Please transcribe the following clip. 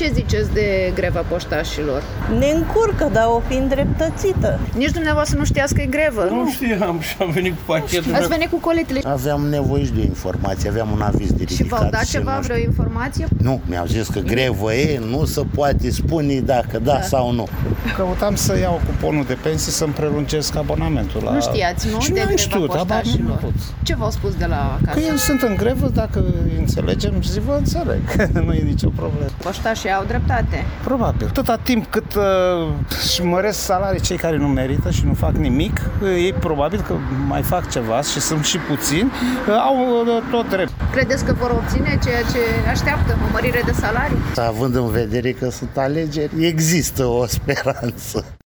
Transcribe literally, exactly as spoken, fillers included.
Ce ziceți de greva poștașilor? Ne încurcă, dar o fi îndreptățită. Nici dumneavoastră nu știați că e grevă? Nu știam și am venit cu pachetul. Ați venit cu coletele. Aveam nevoie și de informație, aveam un aviz de ridicat. Și v-au dat și ceva, nu știu. vreo informație? Nu, mi-au zis că grevă e, nu se poate spune dacă da, da sau nu. Căutam să iau cuponul de pensii să-mi prelungesc abonamentul la... Nu știați, nu? Și De nu am greva știut, habar nu am poștașilor. avut. Ce v-au spus de la Că casă? ei sunt în grevă, dacă îi înțelegem, zi vă înțeleg, nu e nicio problemă. Poștașii au dreptate. Probabil. Atâta timp cât uh, își măresc salarii cei care nu merită și nu fac nimic, uh, ei probabil că mai fac ceva și sunt și puțini, uh, au uh, tot drept. Credeți că vor obține ceea ce așteaptă, o mărire de salarii? Având în vedere că sunt alegeri, există o speranță.